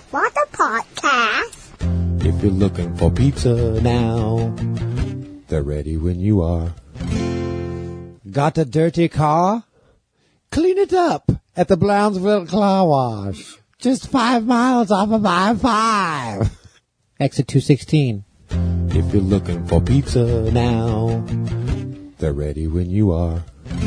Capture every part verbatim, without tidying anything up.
What a podcast. If you're looking for pizza now, they're ready when you are. Got a dirty car? Clean it up at the Brownsville Car Wash. Just five miles off of I five. Exit two sixteen. If you're looking for pizza now, they're ready when you are.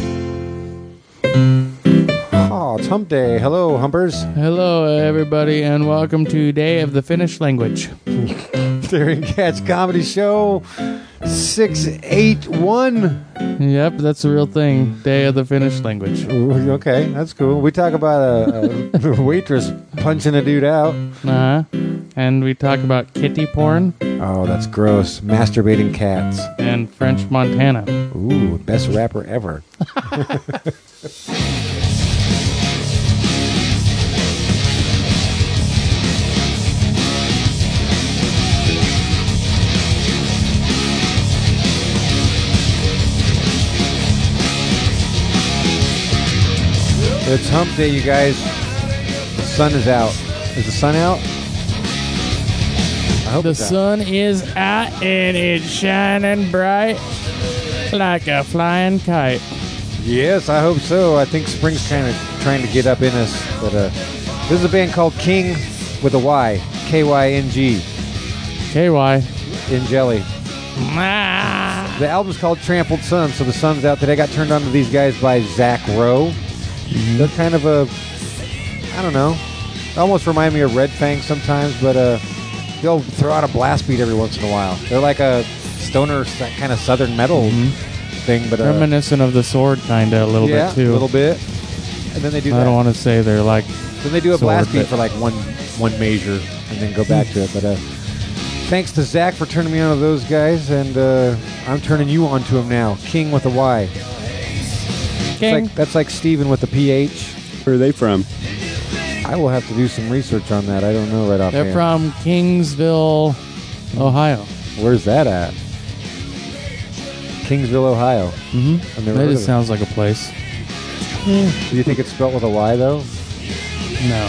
Oh, it's hump day. Hello, humpers. Hello, everybody, and welcome to Day of the Finnish Language. Daring Cats Comedy Show six eight one. Yep, that's the real thing. Day of the Finnish Language. Okay, that's cool. We talk about a, a waitress punching a dude out. Uh-huh. And we talk about kitty porn. Oh, that's gross. Masturbating cats. And French Montana. Ooh, best rapper ever. It's hump day, you guys. The sun is out. Is the sun out? I hope The it's out. sun is out and it's shining bright like a flying kite. Yes, I hope so. I think spring's kind of trying to get up in us. But uh, this is a band called King with a Y. K Y N G. K Y. In jelly. Ah. The album's called Trampled Sun, so the sun's out today. I got turned on to these guys by Zach Rowe. Mm-hmm. They're kind of a, I don't know, they almost remind me of Red Fang sometimes, but uh, they'll throw out a blast beat every once in a while. They're like a stoner kind of southern metal mm-hmm. thing, but uh, reminiscent of The Sword, kind of a little yeah, bit too. a little bit. And then they do. I that. don't want to say they're like. Then they do a Sword, blast beat but for like one one measure, and then go back to it. But uh, thanks to Zach for turning me on to those guys, and uh, I'm turning you on to him now. King with a Y. King. Like, that's like Steven with the P H. Where are they from? I will have to do some research on that. I don't know right off. They're from Kingsville, Ohio. Where's that at? Kingsville, Ohio. Mm-hmm. That just sounds like a place. Yeah. Do you think it's spelled with a Y, though? No.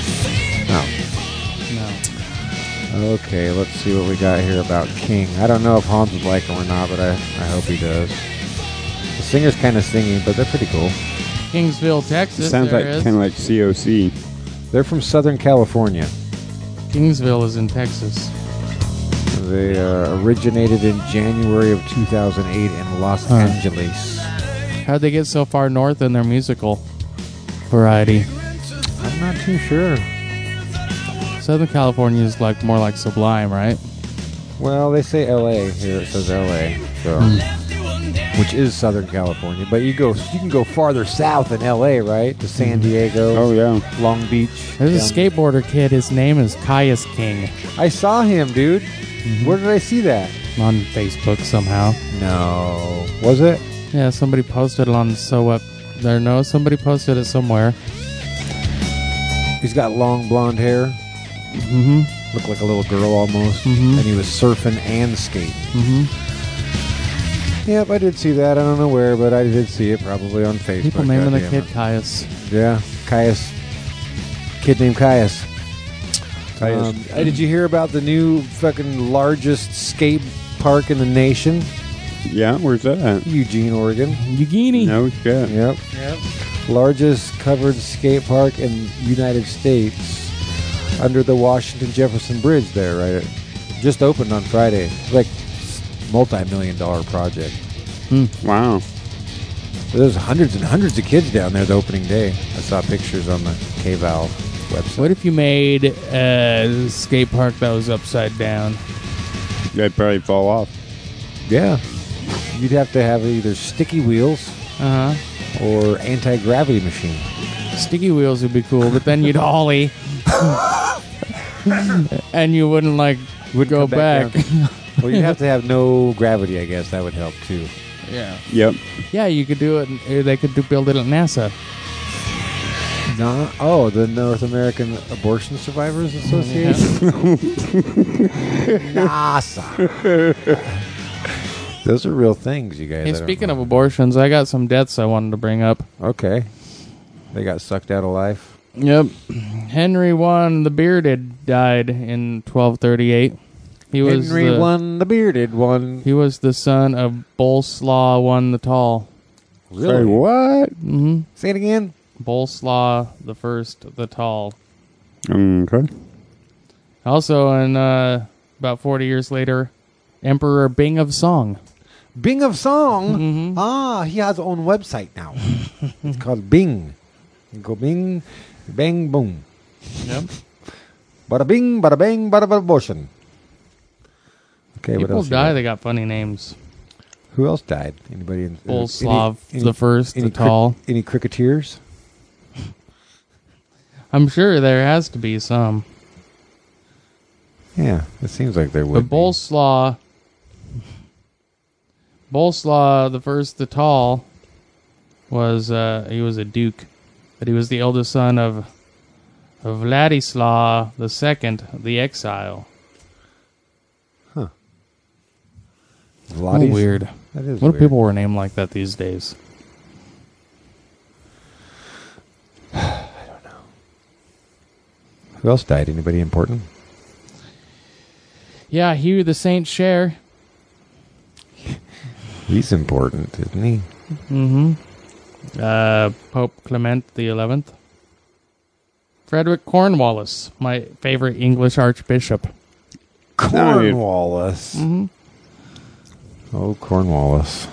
No. No. Okay, let's see what we got here about King. I don't know if Hans would like him or not, but I, I hope he does. The singer's kind of singing, but they're pretty cool. Kingsville, Texas. Sounds like kind of like C O C. They're from Southern California. Kingsville is in Texas. They uh, originated in January of two thousand eight in Los huh. Angeles. How'd they get so far north in their musical variety? I'm not too sure. Southern California is like more like Sublime, right? Well, they say L A here. It says L A, so mm. which is Southern California. But you go, you can go farther south in L A, right? To San Diego. Oh yeah, Long Beach. There's a skateboarder kid. His name is Caius King. I saw him, dude. Mm-hmm. Where did I see that? On Facebook somehow. No, was it? Yeah, somebody posted it on So Up. There, no, somebody posted it somewhere. He's got long blonde hair. Mm-hmm. Looked like a little girl almost. Mm-hmm. And he was surfing and skating. Mm-hmm. Yep, I did see that. I don't know where, but I did see it probably on Facebook. People naming the kid it. Caius. Yeah, Caius. Kid named Caius. Caius. Um, hey, did you hear about the new fucking largest skate park in the nation? Yeah, where's that at? Eugene, Oregon. Eugene. No shit. Yep. Yep. Largest covered skate park in the United States. Under the Washington Jefferson Bridge there, right? It just opened on Friday. Like, multi-million dollar project. Mm. Wow. There's hundreds and hundreds of kids down there the opening day. I saw pictures on the K-Val website. What if you made a skate park that was upside down? That'd probably fall off. Yeah. You'd have to have either sticky wheels Uh-huh. or anti-gravity machine. Sticky wheels would be cool, but then you'd ollie. And you wouldn't, like, Would go come back. back. down. Well, you'd have to have no gravity, I guess. That would help, too. Yeah. Yep. Yeah, you could do it. uh, They could do, build it at NASA. No, oh, the North American Abortion Survivors Association? NASA. Those are real things, you guys. Hey, I don't speaking know. of abortions, I got some deaths I wanted to bring up. Okay. They got sucked out of life. Yep. Henry the First the Bearded died in twelve thirty-eight. He was Henry the, one, the bearded one. He was the son of Bolslaw one the Tall. Say what? Mm-hmm. Say it again. Bolslaw the First the Tall. Okay. Also, in uh, about forty years later, Emperor Bing of Song. Bing of Song? Mhm. Ah, he has his own website now. It's called Bing. You go Bing, bang, boom. Yep. Bada bing, bada bang, bada bada abortion. Okay, what People else? you die, got? they got funny names. Who else died? Anybody? In, Bolslav any- the First any the Tall. Crick, any cricketers? I'm sure there has to be some. Yeah, it seems like there But would. be. Bolslaw, Bolslaw the First the Tall, was uh, he was a duke, but he was the eldest son of, of Vladislav the Second, the Exile. A lot Oh, of weird. That is What weird. if people were named like that these days? Who else died? Anybody important? Yeah, Hugh the Saint Cher. He's important, isn't he? Mm-hmm. Uh, Pope Clement the Eleventh. Frederick Cornwallis, my favorite English archbishop. Cornwallis. Mm-hmm. Oh, Cornwallis.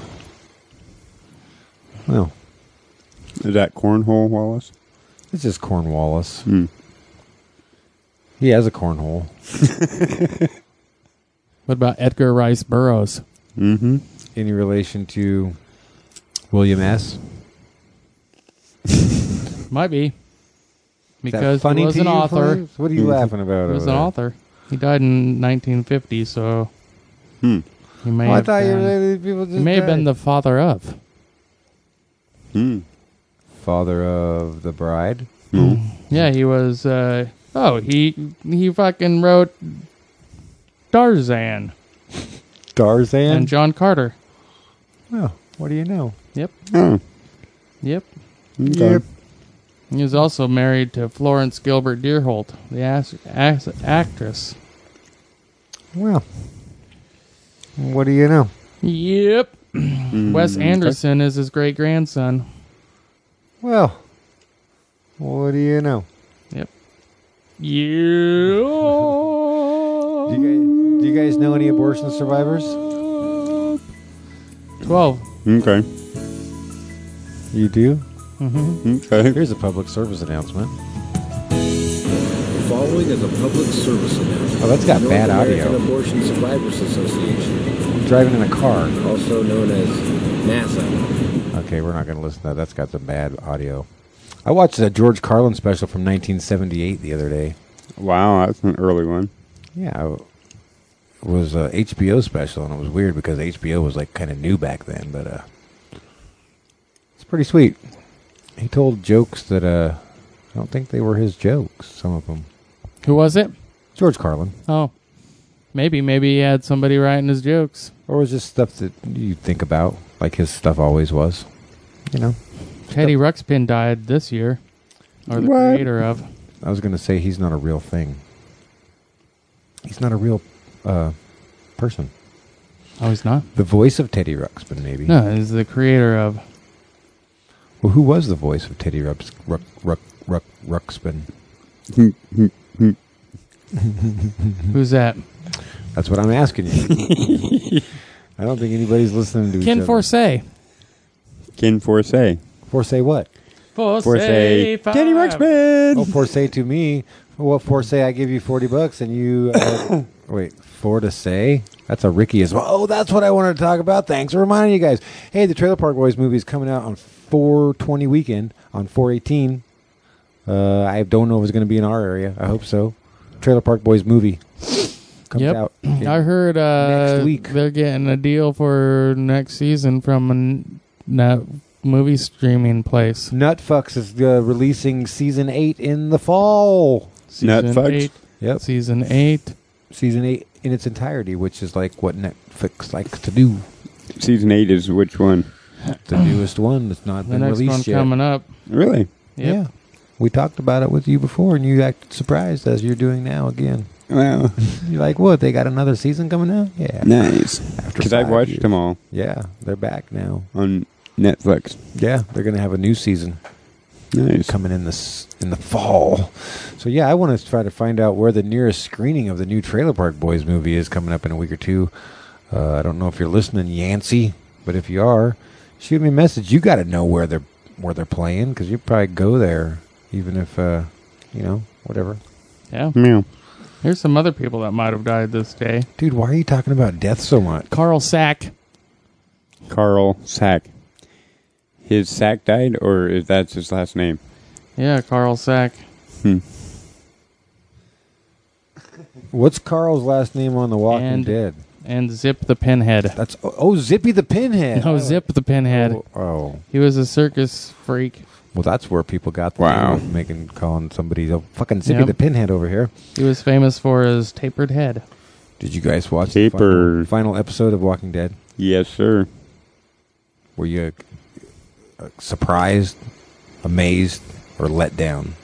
Well, Is that Cornhole Wallace? it's just Cornwallis. Hmm. He has a cornhole. What about Edgar Rice Burroughs? Mm-hmm. Any relation to William S? Might be. Is that Because funny he was to an you, author. Flames? What are you laughing about? He was over an there? author. He died in nineteen fifty, so Hmm. he may Oh, I have thought you been, were, people just he may have been died. the father of. Hmm. father of the bride. No. Yeah, he was. Uh, oh, he he fucking wrote Tarzan Tarzan. and John Carter. Well, what do you know? Yep, Oh. yep. Okay. Yep. He was also married to Florence Gilbert Deerholt, the as- as- actress. Well, what do you know? Yep. Mm, Wes okay. Anderson is his great grandson. Well, what do you know? Yep. Do you guys, do you guys know any abortion survivors? Twelve. Okay. You do? Mm-hmm. Okay. Here's a public service announcement. The following is a public service announcement. Oh, that's got North bad American audio. Abortion Survivors Association, I'm driving in a car. also known as NASA. Okay, we're not going to listen to that. That's got some bad audio. I watched a George Carlin special from nineteen seventy-eight the other day. Wow, that's an early one. Yeah, it was a H B O special, and it was weird because H B O was like kind of new back then, but uh, it's pretty sweet. He told jokes that uh, I don't think they were his jokes, some of them. Who was it? George Carlin. Oh, maybe, maybe he had somebody writing his jokes. Or was just stuff that you think about, like his stuff always was. You know? Teddy Ruxpin died this year, or the What? creator of. I was going to say he's not a real thing. He's not a real uh, person. Oh, he's not. The voice of Teddy Ruxpin, maybe. No, he's the creator of. Well, who was the voice of Teddy Rux, Ruck, Ruck, Ruck, Ruxpin? Who's that? That's what I'm asking you. I don't think anybody's listening to Ken each other. Forsay. Ken Forsay. Forsay what? Forsay. five. Teddy Ruxpin. Oh, Forsay to me. What Forsay? I give you forty bucks and you... Uh, wait, for to say? That's a Ricky as well. Oh, that's what I wanted to talk about. Thanks for reminding you guys. Hey, the Trailer Park Boys movie is coming out on four twenty weekend, on four eighteen. Uh, I don't know if it's going to be in our area. I hope so. Trailer Park Boys movie comes Yep. out. I heard uh, Next week. they're getting a deal for next season from a n- net movie streaming place. Nutfucks is uh, releasing season eight in the fall. Season Nutfucks? eight. Yep. Season eight. Season eight in its entirety, which is like what Netflix likes to do. Season eight is which one? The newest one that's not The been next released one yet. coming up. Really? Yep. Yeah. We talked about it with you before, and you acted surprised as you're doing now again. Well, You're like, what? They got another season coming out? Yeah. nice. After Because I've five watched years. them all Yeah, they're back now. on Netflix. Yeah, they're going to have a new season Nice. coming in this in the fall. So yeah, I want to try to find out where the nearest screening of the new Trailer Park Boys movie is coming up in a week or two. Uh, I don't know if you're listening, Yancey, but if you are, shoot me a message. You got to know where they're where they're playing because you probably go there, even if uh, you know whatever. Yeah. Meow. There's some other people that might have died this day. Dude, why are you talking about death so much? Carl Sack. Carl Sack. His Sack died, or is that his last name? Yeah, Carl Sack. Hmm. What's Carl's last name on The Walking And- Dead? And Zip the Pinhead. That's oh, oh Zippy the Pinhead. No, Zip the Pinhead. Oh, oh. He was a circus freak. Well, that's where people got the Wow. name of making calling somebody a fucking Zippy Yep. the Pinhead over here. He was famous for his tapered head. Did you guys watch the final, Tapered. final episode of Walking Dead? Yes, sir. Were you uh, surprised, amazed, or let down?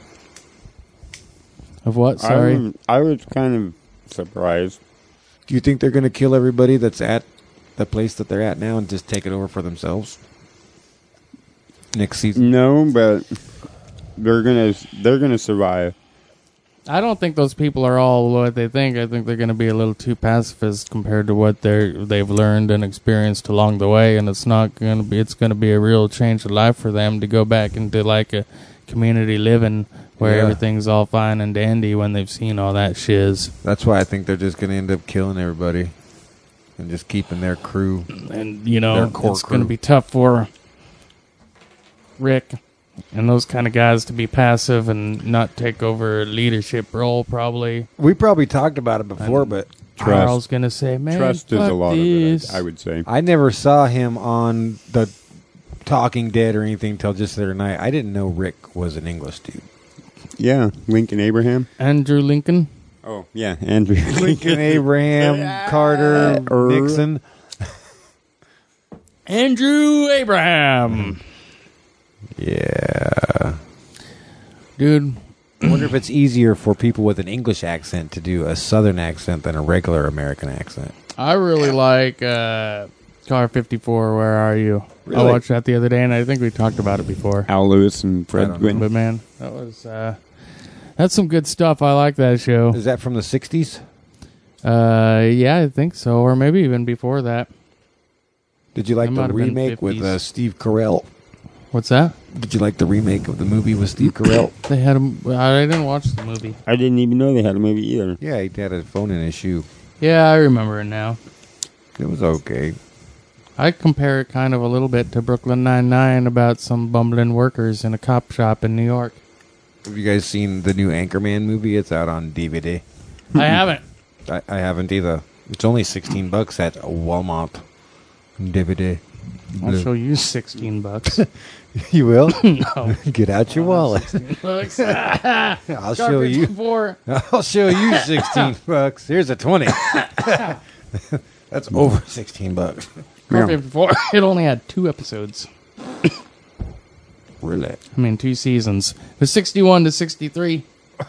Of what? I Sorry. was, I was kind of surprised. Do you think they're going to kill everybody that's at the place that they're at now and just take it over for themselves next season? No, but they're gonna they're gonna survive. I don't think those people are all what they think. I think they're going to be a little too pacifist compared to what they're they've learned and experienced along the way, and it's not going to be. It's going to be a real change of life for them to go back into like a community living where Yeah. everything's all fine and dandy when they've seen all that shiz. That's why I think they're just going to end up killing everybody and just keeping their crew. And you Their know, core it's going to crew. be tough for Rick and those kind of guys to be passive and not take over a leadership role. Probably We probably talked about it before, but Trust. Carl's going to say, "Man, Trust is fuck a lot this." of it. I, I would say. I never saw him on the Talking Dead or anything till just the other night. I didn't know Rick was an English dude. Yeah, Lincoln Abraham. Andrew Lincoln. Oh yeah, Andrew. Lincoln, Abraham, Carter, Er. Nixon. Andrew Abraham. Yeah. Dude, I wonder if it's easier for people with an English accent to do a Southern accent than a regular American accent. I really like uh, Car fifty-four, Where Are You? I Really? watched that the other day, and I think we talked about it before. Al Lewis and I Fred don't Gwynn. But, man, that was... Uh, that's some good stuff. I like that show. Is that from the sixties? Uh, yeah, I think so. Or maybe even before that. Did you like It the might have been remake with fifties. uh, Steve Carell? What's that? Did you like the remake of the movie with Steve Carell? They had a... I didn't watch the movie. I didn't even know they had a movie either. Yeah, he had a phone in his shoe. Yeah, I remember it now. It was okay. I compare it kind of a little bit to Brooklyn Nine-Nine about some bumbling workers in a cop shop in New York. Have you guys seen the new Anchorman movie? It's out on D V D. I haven't. I, I haven't either. It's only sixteen bucks at Walmart. D V D. I'll show you sixteen bucks. You will? No. Get out your wallet. Bucks. I'll show you. Four. I'll show you sixteen bucks. Here's a twenty. That's over sixteen bucks. Car fifty-four. It only had two episodes. Really? I mean, two seasons. It was sixty-one to sixty-three.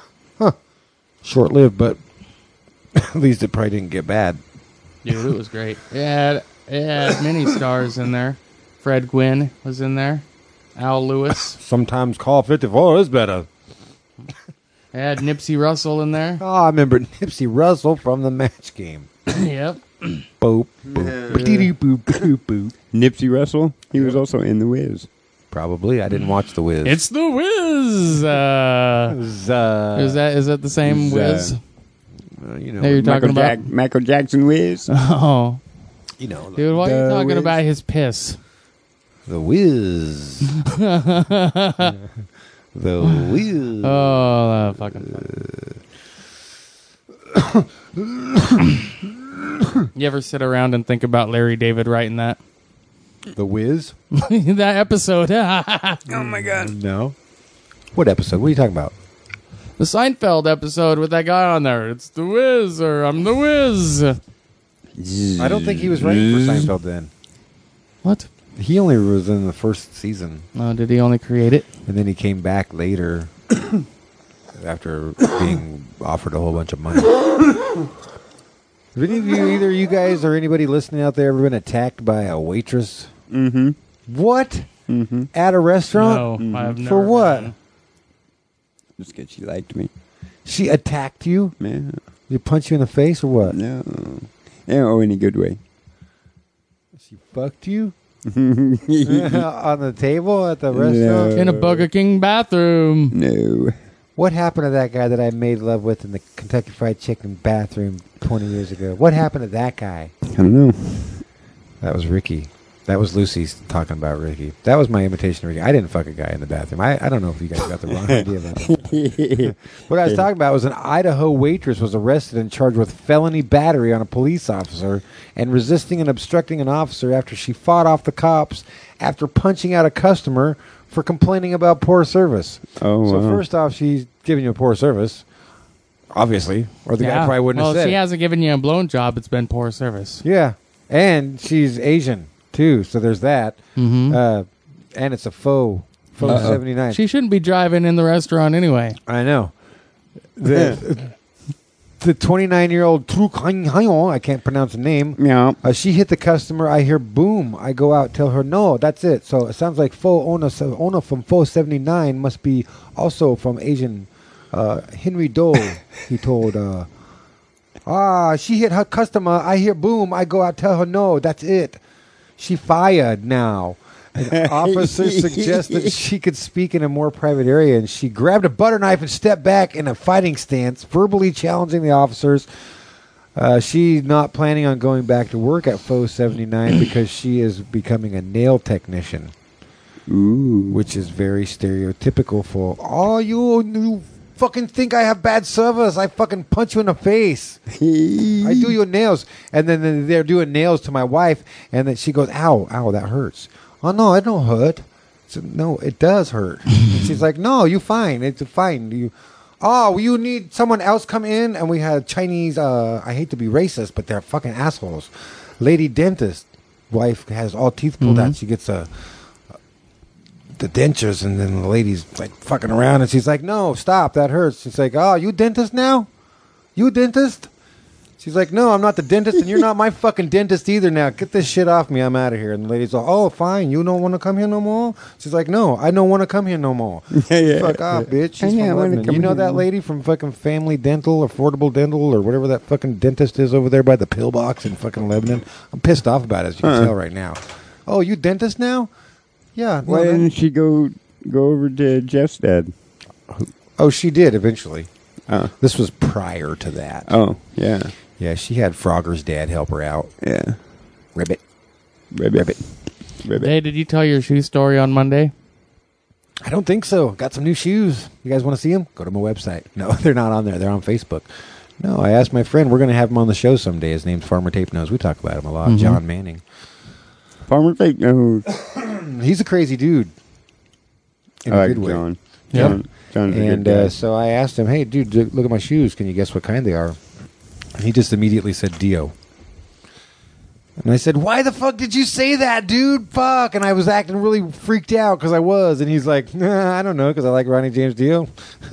Short lived, but at least it probably didn't get bad. Dude, it was great. It had, it had many stars in there. Fred Gwynn was in there. Al Lewis. Sometimes Call fifty-four is better. It had Nipsey Russell in there. Oh, I remember Nipsey Russell from the Match Game. Yep. Boop, boop, boop, boop, boop, boop. Nipsey Russell. He was also in The Wiz. Probably. I didn't watch The Wiz. It's the Wiz. Uh, uh, is that is that the same Is, uh, Wiz? uh, you know, Hey, you're talking Michael, about. Jack- Michael Jackson Wiz. Oh, you know, dude, why are you The talking Wiz. about his piss? The Wiz. The Wiz. Oh, uh, fucking. Fun. You ever sit around and think about Larry David writing that? The Wiz? That episode. The Oh my God. No. What episode? What are you talking about? Seinfeld episode with that guy on there. It's the Wiz, or I'm the Wiz. I don't think he was writing for Seinfeld then. What? He only was in the first season, Oh, did he only create it? and then he came back later. after being offered a whole bunch of money. Have any of you, either you guys or anybody listening out there, ever been attacked by a waitress? Mm-hmm. What? Mm-hmm. At a restaurant? No, I've never. For what? been. Just because she liked me. She attacked you? Yeah. Did you punch you in the face or what? No. Yeah, oh, in a good way. She fucked you? No. On the table at the restaurant? In a Burger King bathroom. What happened to that guy that I made love with in the Kentucky Fried Chicken bathroom twenty years ago? What happened to that guy? I don't know. That was Ricky. That was Lucy talking about Ricky. That was my imitation of Ricky. I didn't fuck a guy in the bathroom. I, I don't know if you guys got the wrong idea about that. What I was talking about was an Idaho waitress was arrested and charged with felony battery on a police officer and resisting and obstructing an officer after she fought off the cops after punching out a customer for complaining about poor service. Oh, so wow. first off, she's giving you a poor service, obviously, or the guy Yeah. probably wouldn't well, have said if she it. hasn't given you a blown job, it's been poor service. Yeah, and she's Asian too, so there's that. Mm-hmm. Uh, and it's a faux faux seventy-nine. She shouldn't be driving in the restaurant anyway. I know. The the twenty-nine-year-old Truk Hang Hayon, I can't pronounce the name. Yeah. Uh, she hit the customer. I hear boom. I go out, tell her no, that's it. So it sounds like faux owner owner from faux seventy-nine must be also from Asian. Uh, Henry Dole, he told. Uh, ah, she hit her customer. I hear boom. I go out, tell her no, that's it. She fired now. An officer suggested she could speak in a more private area, and she grabbed a butter knife and stepped back in a fighting stance, verbally challenging the officers. Uh, she's not planning on going back to work at Faux seventy-nine because she is becoming a nail technician. Ooh. Which is very stereotypical for, oh, you, you fucking think I have bad service. I fucking punch you in the face. I do your nails. And then they're doing nails to my wife, and then she goes, ow, ow, that hurts. Oh, no, it don't hurt. So, no, it does hurt. And she's like, no, you fine. It's fine. You, oh, you need someone else come in? And we had Chinese, uh, I hate to be racist, but they're fucking assholes. Lady dentist. Wife has all teeth pulled Mm-hmm. out. She gets a... the dentures, and then the lady's like fucking around, and she's like, no, stop, that hurts. She's like, oh, you dentist now? You dentist? She's like, no, I'm not the dentist, and you're not my fucking dentist either now. Get this shit off me, I'm out of here. And the lady's like, oh, fine, you don't want to come here no more? She's like, no, I don't want to come here no more. yeah. Fuck off, bitch. She's I know, I from wanna Lebanon. come You know here that no more. lady from fucking Family Dental, Affordable Dental, or whatever that fucking dentist is over there by the pillbox in fucking Lebanon? I'm pissed off about it, as you can Uh-uh. tell right now. Oh, you dentist now? Yeah. Why no, that- didn't she go go over to Jeff's dad? Oh, she did eventually. Oh. This was prior to that. Oh, yeah. Yeah, she had Frogger's dad help her out. Yeah. Ribbit. Ribbit. Ribbit. Hey, did you tell your shoe story on Monday? I don't think so. Got some new shoes. You guys want to see them? Go to my website. No, they're not on there. They're on Facebook. No, I asked my friend. We're going to have him on the show someday. His name's Farmer Tape Nose. We talk about him a lot. Mhm. John Manning. Farmer Fake Nose. He's a crazy dude. In I a like good way. John. Yeah. John. John's a And good guy. uh, so I asked him, hey, dude, d- look at my shoes. Can you guess what kind they are? And he just immediately said Dio. And I said, why the fuck did you say that, dude? Fuck. And I was acting really freaked out because I was. And he's like, nah, I don't know, because I like Ronnie James Dio.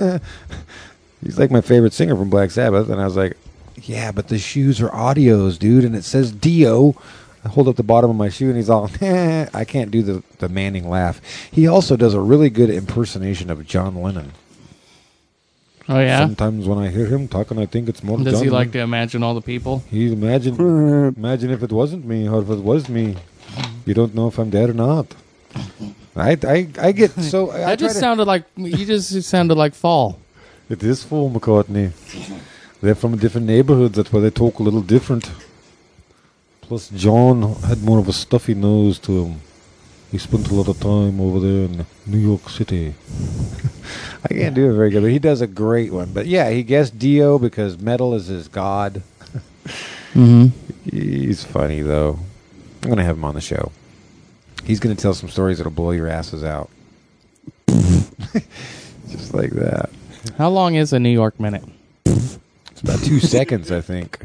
He's like my favorite singer from Black Sabbath. And I was like, yeah, but the shoes are audios, dude. And it says Dio. I hold up the bottom of my shoe, and he's all, I can't do the, the Manning laugh. He also does a really good impersonation of John Lennon. Oh, yeah? Sometimes when I hear him talking, I think it's more Does John he like Lennon. to imagine all the people? He imagine, imagine if it wasn't me, or if it was me. You don't know if I'm dead or not. I, I, I get so... I That just try to- sounded like, you just sounded like Fall. It is Paul McCartney. They're from different neighborhoods. That's why they talk a little different. Plus, John had more of a stuffy nose to him. He spent a lot of time over there in New York City. I can't do it very good, but he does a great one. But yeah, he guessed Dio because metal is his god. Mm-hmm. He's funny, though. I'm going to have him on the show. He's going to tell some stories that'll blow your asses out. Just like that. How long is a New York minute? It's about two seconds, I think.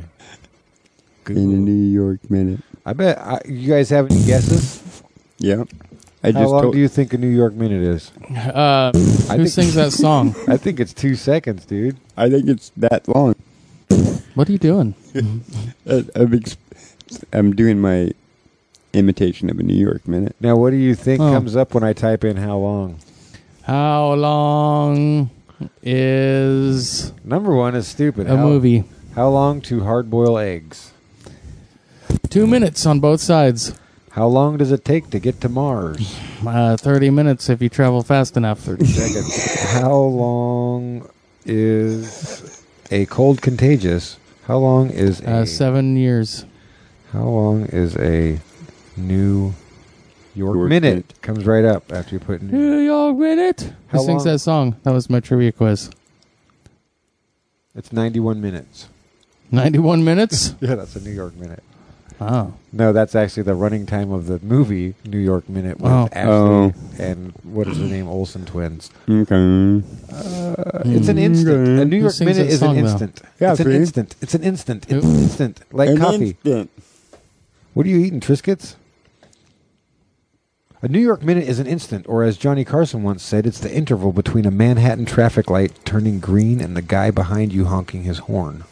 In a New York minute. I bet I, you guys have any guesses? Yeah. I How just long told, do you think a New York minute is? Uh, who think- sings that song? I think it's two seconds, dude. I think it's that long. What are you doing? Uh, I'm, ex- I'm doing my imitation of a New York minute. Now, what do you think Oh. comes up when I type in how long? How long is Number one is stupid. a how, movie? How long to hard boil eggs? Two minutes on both sides. How long does it take to get to Mars? Uh, Thirty minutes if you travel fast enough. thirty seconds. How long is a cold contagious? How long is a Uh, seven years. How long is a New York, York minute? minute. Comes right up after you put New. New York minute. How Who sings long- that song? That was my trivia quiz. It's ninety-one minutes. Ninety-one minutes. Yeah, that's a New York minute. Oh, No, that's actually the running time of the movie New York Minute with Oh. Ashley Oh. and what is the name? Olsen twins. Okay. Uh, it's an instant. A New Who York sings Minute that is song, an though? instant. Yeah, it's an see? instant. It's an instant. It's Who? instant. Like An coffee. instant. What are you eating, Triscuits? A New York Minute is an instant, or as Johnny Carson once said, it's the interval between a Manhattan traffic light turning green and the guy behind you honking his horn.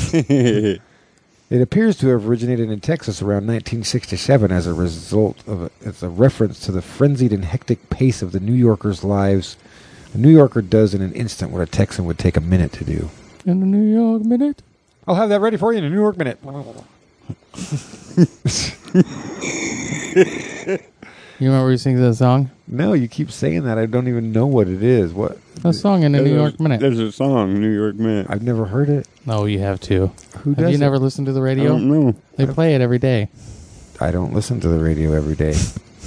It appears to have originated in Texas around nineteen sixty-seven as a result of a, it's a reference to the frenzied and hectic pace of the New Yorkers' lives. A New Yorker does in an instant what a Texan would take a minute to do. in the New York minute. I'll have that ready for you in a New York Minute. You remember who sings that song? No, you keep saying that. I don't even know what it is. What? A song in the New York minute. There's a song, New York minute. I've never heard it. No, you have to. Who Have does you it? never listened to the I radio? don't know. They play it every day. I don't listen to the radio every day.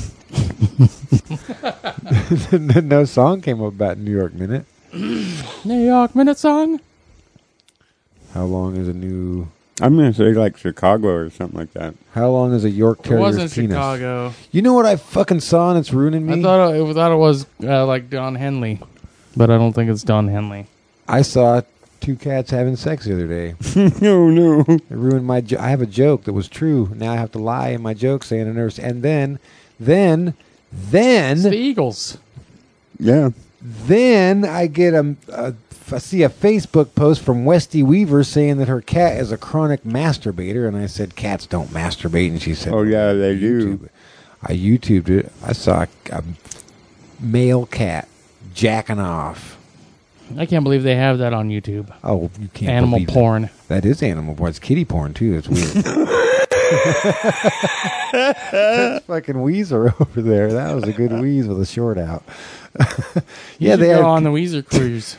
No song came up about New York Minute. New York minute song. How long is a new? I'm going to say like Chicago or something like that. How long is a York It Terrier's wasn't penis? Chicago. You know what I fucking saw and it's ruining me? I thought it, I thought it was uh, like Don Henley, but I don't think it's Don Henley. I saw two cats having sex the other day. No, no. It ruined my. Jo- I have a joke that was true. Now I have to lie in my joke saying I never. s- And then, then, It's the then, Eagles. Yeah. then I get a, a. I see a Facebook post from Westy Weaver saying that her cat is a chronic masturbator, and I said cats don't masturbate, and she said, Oh, yeah, they do. YouTube. I YouTubed it. I saw a, a male cat jacking off. I can't believe they have that on YouTube. Oh, you can't Animal believe it. porn. That is animal porn. It's kitty porn too. It's weird. That's fucking Weezer over there. That was a good wheeze with a short out. You yeah, should they go had. on the Weezer cruise.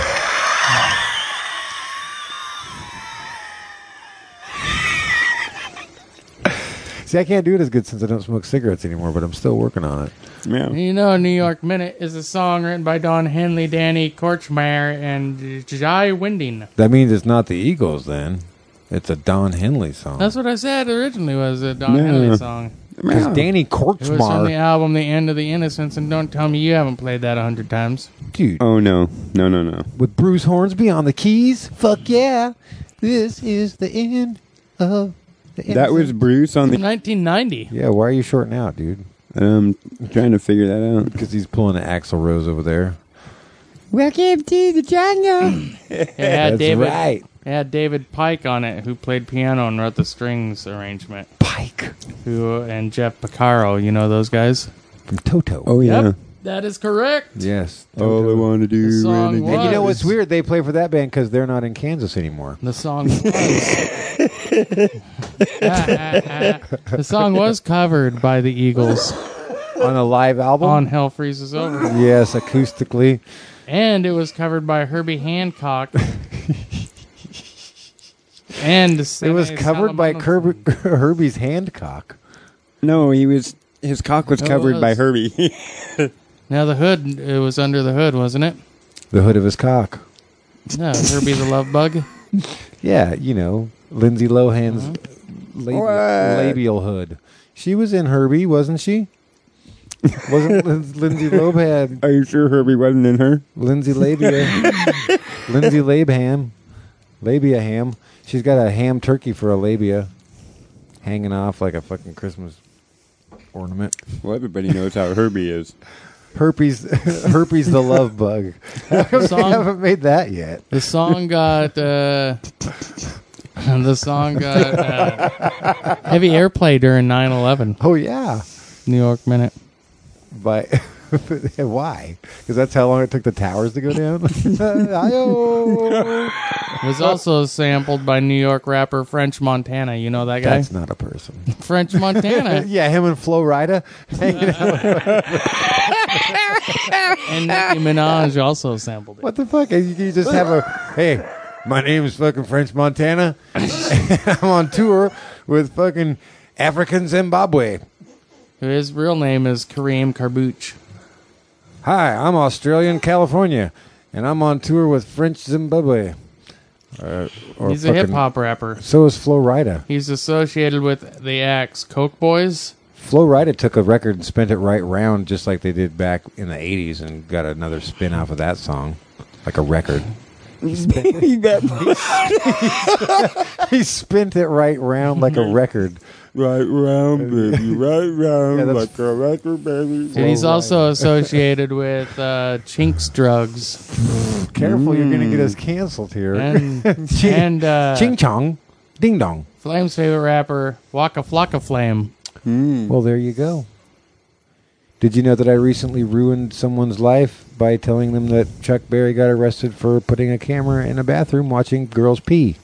See, I can't do it as good since I don't smoke cigarettes anymore, but I'm still working on it. Yeah. You know, New York Minute is a song written by Don Henley, Danny Korchmar, and Jai Winding. That means it's not the Eagles then. It's a Don Henley song. That's what I said originally was a Don Yeah. Henley song. Because Danny It was from the Korchmar, album The End of the Innocents, and don't tell me you haven't played that a hundred times. dude, Oh, no. No, no, no. with Bruce Hornsby on the keys. Fuck yeah. This is the end of the That was innocent- Bruce on the... nineteen ninety. Yeah, why are you shorting out, dude? Um, trying to figure that out. Because he's pulling an Axl Rose over there. Welcome to the jungle. It had That's David. right. It had David Pike on it, who played piano and wrote the strings arrangement. Pike Who and Jeff Picaro, you know those guys? from Toto. Oh, yeah. Yep, that is correct. Yes. All I Toto. want to do... The song renegade. And you know was- what's weird? They play for that band because they're not in Kansas anymore. The song was. The song was covered by the Eagles On a live album? on Hell Freezes Over, Yes, acoustically. and it was covered by Herbie Hancock. And It was covered by Kirby, Herbie's Hancock. No, he was... His cock was Oh, it covered by was. Herbie. Now the hood, it was under the hood, wasn't it? The hood of his cock. No, Herbie the Love Bug. Yeah, you know, Lindsay Lohan's labi- What? labial hood. She was in Herbie, wasn't she? Wasn't Lin- Lindsay Lohan Are you sure Herbie wasn't in her? Lindsay Labia? Lindsay Labham. Labia ham. She's got a ham turkey for a labia hanging off like a fucking Christmas ornament. Well, everybody knows how Herbie is. Herpes, herpes the love bug. I Song- haven't made that yet. The song got uh, the song got uh, heavy airplay during nine eleven. Oh yeah, New York Minute. by why? Because that's how long it took the towers to go down. Ayo. It was also sampled by New York rapper French Montana. You know that guy? That's not a person. French Montana. Yeah, him and Flo Rida hanging out. And Nicki Minaj also sampled it. What the fuck? You, you just have a hey. My name is fucking French Montana. I'm on tour with fucking African Zimbabwe. His real name is Kareem Karbouch. Hi, I'm Australian California, and I'm on tour with French Zimbabwe. Uh, or He's a fucking- hip hop rapper. So is Flo Rida. He's associated with the acts Coke Boys. Flo Rida took a record and spent it right round, just like they did back in the eighties, and got another spin off of that song, like a record. He spent, he spent it right round like a record. Right round, baby. Right round, Yeah, that's- like a record, baby. And he's also associated with uh, Chinks Drugs Careful, you're going to get us canceled here. and Ching, and uh, Ching Chong, Ding Dong. Flame's favorite rapper Waka Flocka Flame. Well, there you go. Did you know that I recently ruined someone's life by telling them that Chuck Berry got arrested for putting a camera in a bathroom watching girls pee?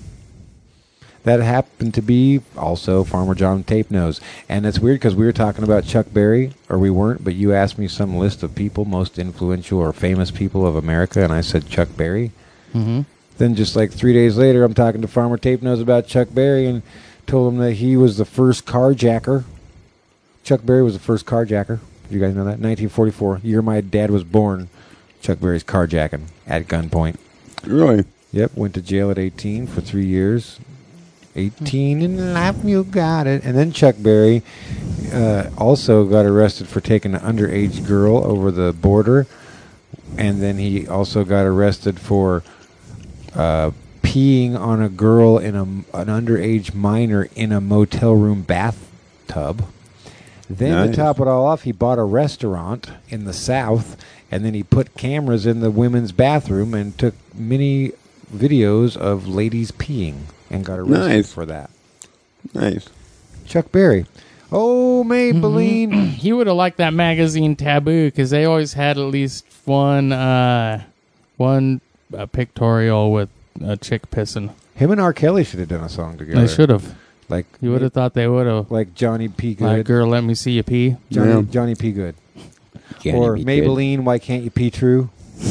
That happened to be also Farmer John Tape Nose. And it's weird because we were talking about Chuck Berry, or we weren't, but you asked me some list of people, most influential or famous people of America, and I said Chuck Berry. Mm-hmm. Then just like three days later, I'm talking to Farmer Tape Nose about Chuck Berry and told him that he was the first carjacker. Chuck Berry was the first carjacker. You guys know that? nineteen forty-four, year my dad was born. Chuck Berry's carjacking at gunpoint. Really? Yep, went to jail at eighteen for three years. eighteen in life, you got it. And then Chuck Berry uh, also got arrested for taking an underage girl over the border. And then he also got arrested for uh, peeing on a girl, in a, an underage minor, in a motel room bathtub. Then Nice. to top it all off, he bought a restaurant in the South, and then he put cameras in the women's bathroom and took many videos of ladies peeing and got arrested Nice. for that. Nice. Chuck Berry. Oh, Maybelline. He would have liked that magazine Taboo because they always had at least one uh, one uh, pictorial with a chick pissing. Him and R. Kelly should have done a song together. They should have. Like, You would have thought they would have. like Johnny P. Good. Like, girl, let me see you pee. Johnny, Yeah. Johnny P. Good. Johnny or P. Good. Maybelline, Why Can't You Pee True?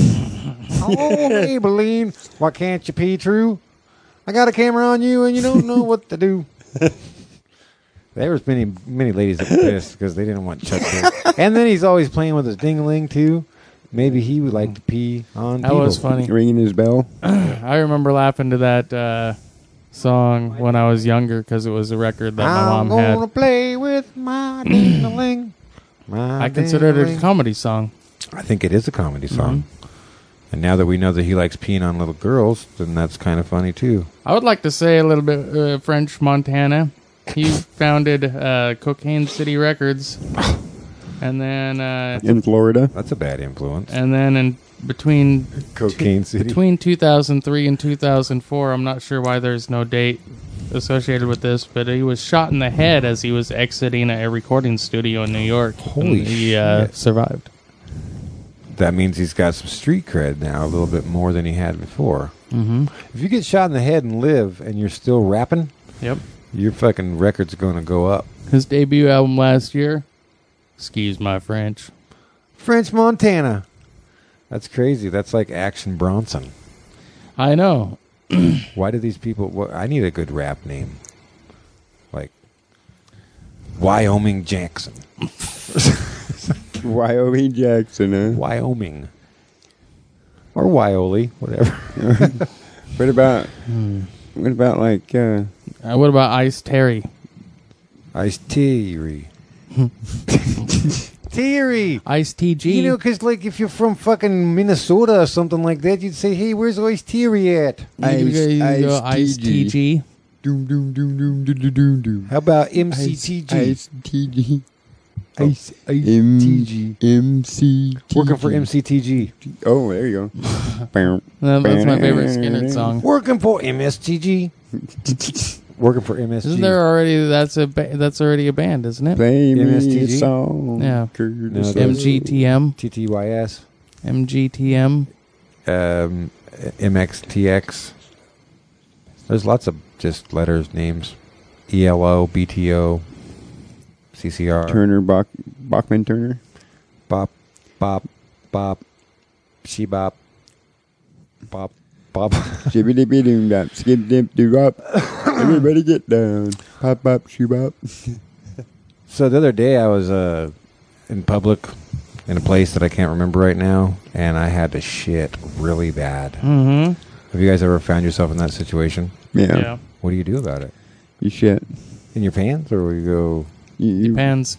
Oh, Maybelline, Why Can't You Pee True? I got a camera on you and you don't know what to do. There was many many ladies that were pissed because they didn't want Chuck Berry. And then he's always playing with his ding-a-ling, too. Maybe he would like to pee on That people. was funny. Ringing his bell. I remember laughing to that uh, song when I was younger because it was a record that my I'm mom gonna had. play with my ding-a-ling. My I considered it a ding-a-ling. comedy song. I think it is a comedy song. And now that we know that he likes peeing on little girls, then that's kind of funny, too. I would like to say a little bit uh, French Montana. He founded uh, Cocaine City Records, and then uh, In Florida. That's a bad influence. and then in between Cocaine City. between two thousand three and two thousand four, I'm not sure why there's no date associated with this, but he was shot in the head as he was exiting a recording studio in New York. Holy and he uh, shit. survived. That means he's got some street cred now, a little bit more than he had before. Mm-hmm. If you get shot in the head and live and you're still rapping, Yep. your fucking record's going to go up. His debut album last year. Excuse my French. French Montana. That's crazy. That's like Action Bronson. I know. Why do these people... What, I need a good rap name. Like, Wyoming Jackson. Wyoming Jackson, huh? Wyoming. Or Wyoli, whatever. What about, what about like, uh, Uh, what about Ice Terry? Ice Teary. Teary. Ice T G. You know, because, like, if you're from fucking Minnesota or something like that, you'd say, hey, where's Ice Teary at? You go- you go Ice T G. doom, doom, doom, doom, doom, doom, doom. How about M C T G? Ice T G. Ice, Ice M- T G. M C. Working for M C T G. Oh, there you go. That- That's my favorite Skinner song. Working for M S T G. Working for M S G. Isn't there already that's a ba- that's already a band, isn't it? Play me M S T G? a song. Yeah. Curtis. No, M G T M, T T Y S. M G T M. Um, M X T X. There's lots of just letters, names. E L O, B T O, C C R. Turner, Bach, Bachman Turner. Bop, bop, bop, she bop, bop, bop. Shibbity bee doom dop, skip dip doo wop. Everybody get down. Pop bop shoo bop. So the other day I was uh, in public in a place that I can't remember right now, and I had to shit really bad. Mm-hmm. Have you guys ever found yourself in that situation? Yeah. Yeah. What do you do about it? You shit. In your pants, or will you go? You, you, Depends.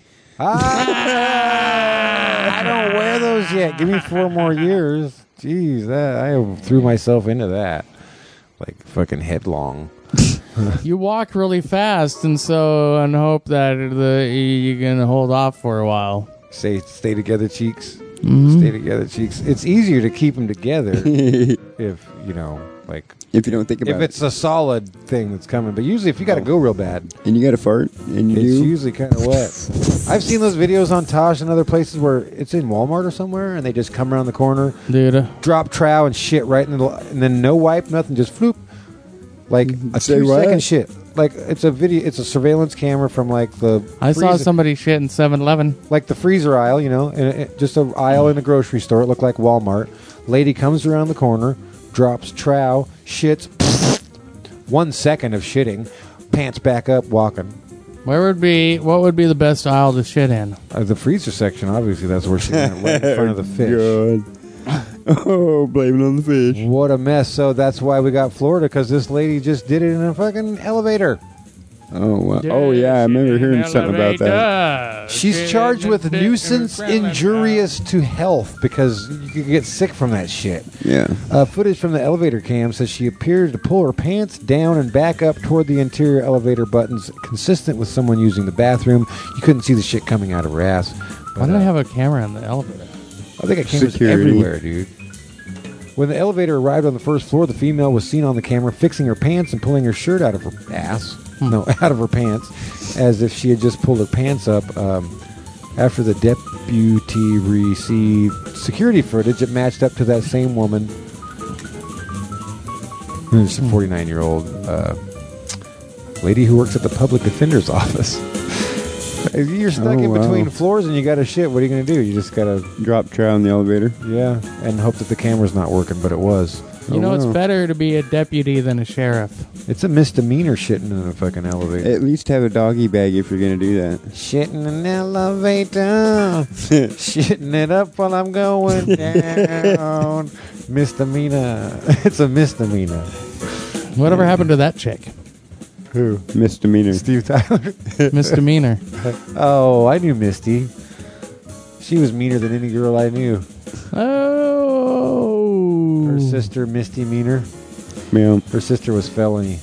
Ah, I don't wear those yet. Give me four more years. Jeez, that I threw myself into that like fucking headlong. You walk really fast, and so and hope that the you can hold off for a while. Say, stay together, cheeks. Mhm. Stay together, cheeks. It's easier to keep them together if you know, like if you don't think about if it's a solid thing that's coming. But usually, if you got to go real bad, it. And you got to fart, and you it's do. usually kind of wet. I've seen those videos on Tosh and other places where it's in Walmart or somewhere, and they just come around the corner, Dude, uh, drop trow and shit right in the, and then no wipe, nothing, just floop, like a Say two what? second shit. Like it's a video, it's a surveillance camera from like the I saw freezer- somebody shit in seven eleven. like the freezer aisle, you know, and it, just an aisle in a grocery store. It looked like Walmart. Lady comes around the corner, drops trow, shits, one second of shitting, pants back up, walking. Where would be what would be the best aisle to shit in? Uh, the freezer section, obviously, that's where she went, right in front of the fish. God. Oh, blame it on the fish. What a mess. So that's why we got Florida, because this lady just did it in a fucking elevator. Oh, wow. Oh, yeah. I remember hearing something about that. She's charged with nuisance injurious to health because you could get sick from that shit. Yeah. Uh, footage from the elevator cam says she appeared to pull her pants down and back up toward the interior elevator buttons, consistent with someone using the bathroom. You couldn't see the shit coming out of her ass. Why But, do uh, they have a camera in the elevator? I think it cameras Security. everywhere, dude. When the elevator arrived on the first floor, the female was seen on the camera fixing her pants and pulling her shirt out of her ass. No, out of her pants, as if she had just pulled her pants up. Um, after the deputy received security footage, it matched up to that same woman. It's a forty-nine-year-old uh, lady who works at the public defender's office. If you're stuck Oh, in wow. between floors and you got to shit, what are you going to do? You just got to, Drop trow in the elevator. yeah, and hope that the camera's not working, but it was. You Oh, know, it's wow. better to be a deputy than a sheriff. It's a misdemeanor shitting in a fucking elevator. At least have a doggy bag if you're going to do that. Shitting in an elevator, shitting it up while I'm going down. Misdemeanor. It's a misdemeanor. Whatever happened to that chick? Who? Misdemeanor. Steve Tyler. Misdemeanor. Oh, I knew Misty. She was meaner than any girl I knew. Oh. Her sister, Misty Meaner. Yeah. Her sister was Felony.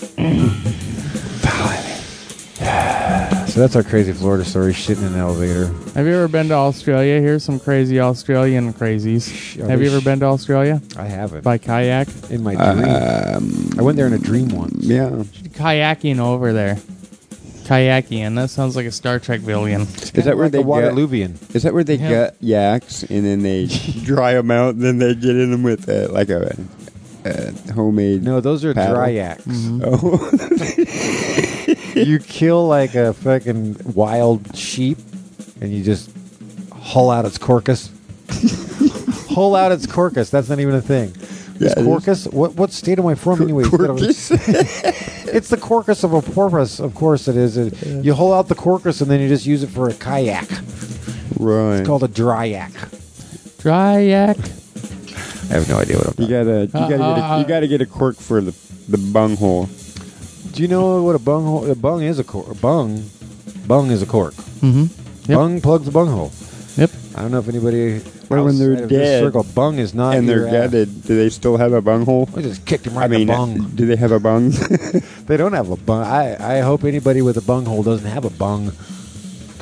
So that's our crazy Florida story, shitting in an elevator. Have you ever been to Australia? Here's some crazy Australian crazies. Are Have they you ever sh- been to Australia? I haven't. By kayak? In my dream. Um, I went there in a dream once. yeah. Kayaking over there. Kayaking. That sounds like a Star Trek villain. Is that where like they a gut, Waterloovian? Is that where they Yeah. gut yaks and then they dry them out and then they get in them with uh, like a, a homemade? No, those are Paddle. dry yaks. Oh. You kill like a fucking wild sheep, and you just hull out its corpus. Hull out its corpus. That's not even a thing. Yeah, Is it is. corpus? What what state am I from anyway? Corpus? It's the corpus of a porpoise. Of course it is. It, You hull out the corpus, and then you just use it for a kayak. Right. It's called a dry yak. Dry yak. I have no idea what I'm You gotta, you gotta, Uh, get a, you gotta get a cork for the the bung hole. Do you know what a bung hole? A bung is a cork. Bung, bung is a cork. Mm-hmm. Yep. Bung plugs the bung hole. Yep. I don't know if anybody. Well, when they're outside of this dead circle, bung is not. And they're your ass. gutted. Do they still have a bung hole? We just kicked him right I mean, in the uh, bung. do they have a bung? They don't have a bung. I, I hope anybody with a bung hole doesn't have a bung,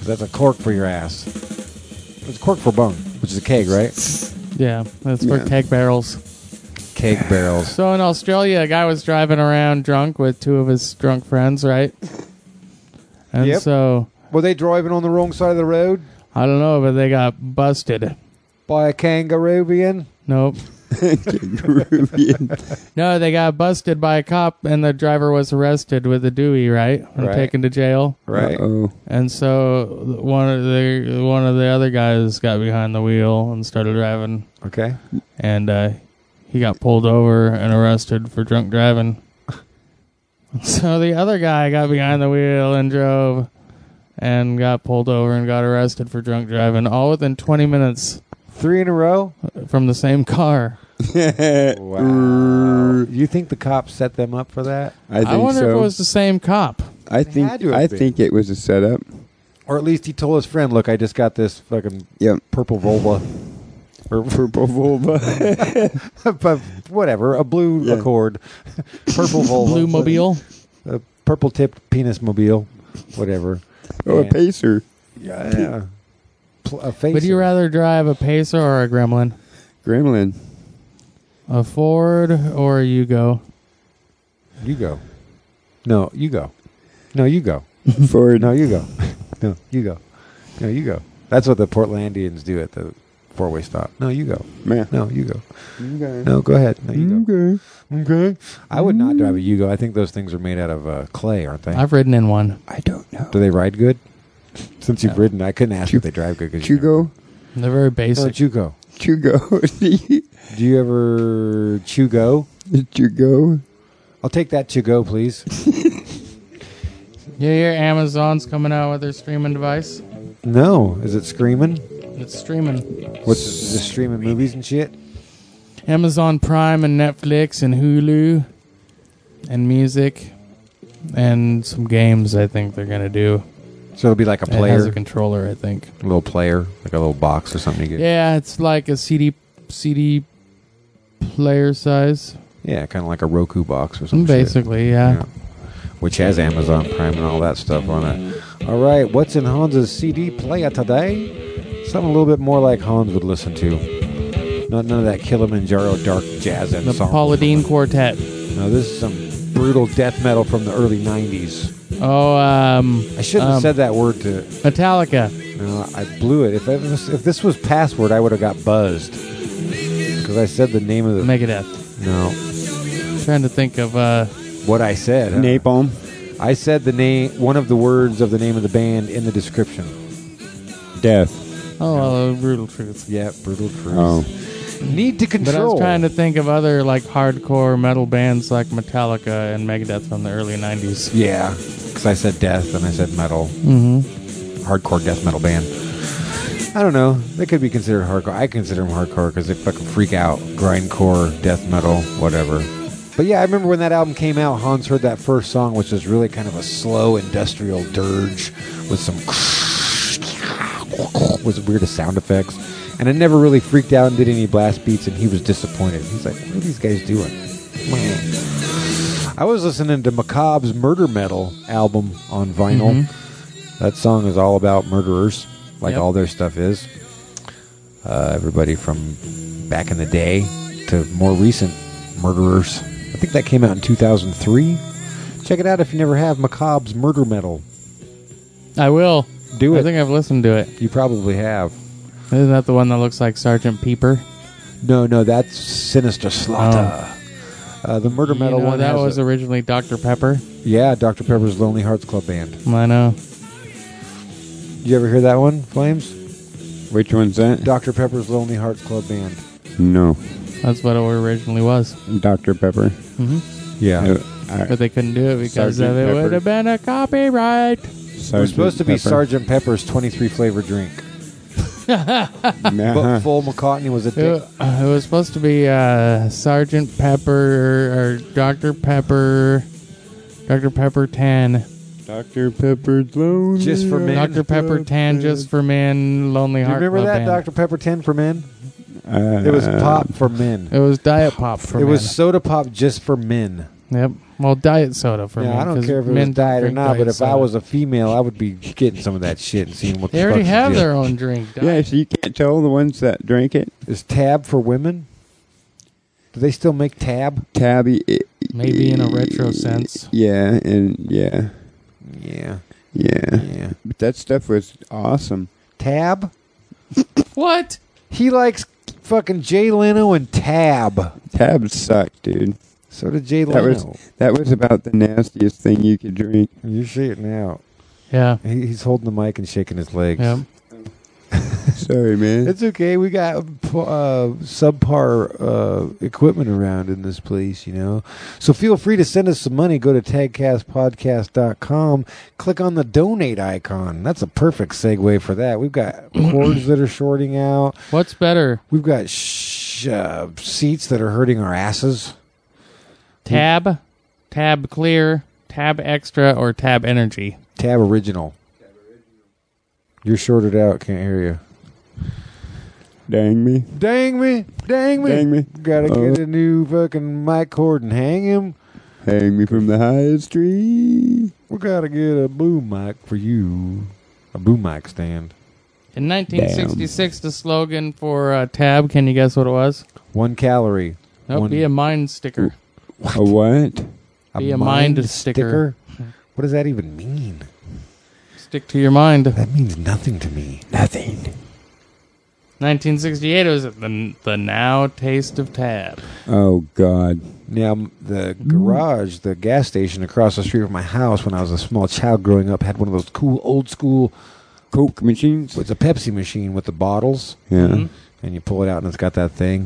because that's a cork for your ass. It's a cork for bung, which is a keg, right? Yeah, that's for Yeah. keg barrels. Keg barrels. So in Australia, a guy was driving around drunk with two of his drunk friends, right? And Yep. so, Were they driving on the wrong side of the road I don't know, but they got busted. by a kangarooian? Nope. Peruvian. No, they got busted by a cop, and the driver was arrested with a Dewey, right? And Right. taken to jail. Right. Oh, And so one of the one of the other guys got behind the wheel and started driving, Okay. and uh, he got pulled over and arrested for drunk driving. So the other guy got behind the wheel and drove, and got pulled over and got arrested for drunk driving, all within twenty minutes Three in a row? from the same car. Wow. You think the cops set them up for that? I think I wonder so. if it was the same cop. I It think had to have I been. think it was a setup. Or at least he told his friend, look, I just got this fucking Yep. purple Volvo. Or Purple Volvo. but whatever, a blue Yeah. Accord. Purple Volvo. Blue Mobile. A purple tipped penis mobile. Whatever. Oh, a And- pacer. Yeah. yeah. Pl- A face. Would you rather drive a Pacer or a Gremlin? Gremlin. A Ford or a Yugo? You go. No, you go. No, you go. Ford. No, you go. No, you go. No, you go. That's what the Portlandians do at the four-way stop. No, you go. Man. No, you go. Okay. No, go ahead. No, you go. Okay. Okay. I would not drive a Yugo. I think those things are made out of uh, clay, aren't they? I've ridden in one. I don't know. Do they ride good? Since you've No. ridden, I couldn't ask Chu- if they drive good. 'cause Chugo. They're very You basic. know, Chugo. Chugo. Do you ever chew go? Chugo. I'll take that to go, please. You hear Amazon's coming out with their streaming device? No. Is it screaming? It's streaming. What's is it streaming movies and shit? Amazon Prime and Netflix and Hulu and music and some games I think they're going to do. So it'll be like a It has player, a controller, I think. a little player, like a little box or something. You get. Yeah, it's like a C D C D player size. Yeah, kind of like a Roku box or something. Basically, yeah. Yeah. Which has Amazon Prime and all that stuff on it. All right, what's in Hans's C D player today? Something a little bit more like Hans would listen to. Not none of that Kilimanjaro dark jazz The ensemble. Paula Deen Quartet. No, this is some brutal death metal from the early nineties. Oh, um... I shouldn't have um, said that word to... Metallica. No, I blew it. If, it was, if this was password, I would have got buzzed. Because I said the name of the... Megadeth. No. Trying to think of, uh... What I said. huh? Napalm. I said the name, one of the words of the name of the band in the description. Death. Oh, well, Brutal Truth. Yeah, brutal truth. Oh. Need to control. But I was trying to think of other, like, hardcore metal bands like Metallica and Megadeth from the early nineties. Yeah, because I said death and I said metal. Mm-hmm. Hardcore death metal band. I don't know. They could be considered hardcore. I consider them hardcore because they fucking freak out. Grindcore, death metal, whatever. But yeah, I remember when that album came out, Hans heard that first song, which was really kind of a slow industrial dirge with some was weirdest sound effects. And it never really freaked out and did any blast beats, and he was disappointed. He's like, what are these guys doing? Man. I was listening to Macabre's Murder Metal album on vinyl. Mm-hmm. That song is all about murderers, like Yep. all their stuff is. Uh, everybody from back in the day to more recent murderers. I think that came out in two thousand three. Check it out if you never have. Macabre's Murder Metal. I will. Do I it. think I've listened to it. You probably have. Isn't that the one that looks like Sergeant Peeper? No, no, that's Sinister Slaughter. Uh, the Murder Metal you know, one that has was a- originally Doctor Pepper. yeah, Doctor Pepper's Lonely Hearts Club Band. I know. Did you ever hear that one, Flames? Which one's that? Doctor Pepper's Lonely Hearts Club Band. No. That's what it originally was. Doctor Pepper. Mm-hmm. Yeah. Uh, I- But they couldn't do it because Sergeant of it Pepper. would have been a copyright. It was supposed to be Pepper. Sergeant Pepper's twenty-three flavor drink. But Nah. Full McCartney was a It, dick. uh, it was supposed to be uh, Sergeant Pepper or Doctor Pepper, Doctor Pepper ten. Doctor Pepper's lonely. Just for men. Doctor Pepper ten just for men, Lonely You Heart remember Club that, Band. Doctor Pepper ten for men? Uh, It was pop for men. It was Diet Pop for It men. was soda pop just for men. Yep. Well, diet soda for me. Yeah, I don't 'cause care if it was men don't diet or drink not, diet but if I soda. was a female, I would be getting some of that shit and seeing what They the already fuck's have the deal. their own drink. Yeah, Diet. so you can't tell the ones that drink it. Is Tab for women? Do they still make Tab? Tabby. Maybe in a retro sense. Yeah, and yeah, Yeah. yeah. Yeah. But that stuff was awesome. Tab? What? He likes fucking Jay Leno and Tab. Tab sucked, dude. So did Jay That Leno. was that was about the nastiest thing you could drink. You're shitting out. Yeah. He, he's holding the mic and shaking his legs. Yeah. Sorry, man. It's okay. We got uh, subpar uh, equipment around in this place, you know. So feel free to send us some money. Go to tagcast podcast dot com. Click on the donate icon. That's a perfect segue for that. We've got cords that are shorting out. What's better? We've got sh- uh, seats that are hurting our asses. Tab, Tab Clear, Tab Extra, or Tab Energy? Tab Original. You're shorted out. Can't hear you. Dang me. Dang me. Dang me. Dang me. Gotta Oh. get a new fucking mic cord and hang him. Hang me from the highest tree. We gotta get a boom mic for you. A boom mic stand. In nineteen sixty-six, the slogan for uh, Tab, can you guess what it was? One calorie. Nope, One- be a mind sticker. A what? Be a mind sticker. What does that even mean? Stick to your mind. That means nothing to me. Nothing. nineteen sixty-eight, it was the, the now taste of Tab. Oh, God. Now, m- the garage, the gas station across the street from my house when I was a small child growing up had one of those cool old school, Coke machines? it's a Pepsi machine with the bottles. Yeah. Mhm. And you pull it out and it's got that thing.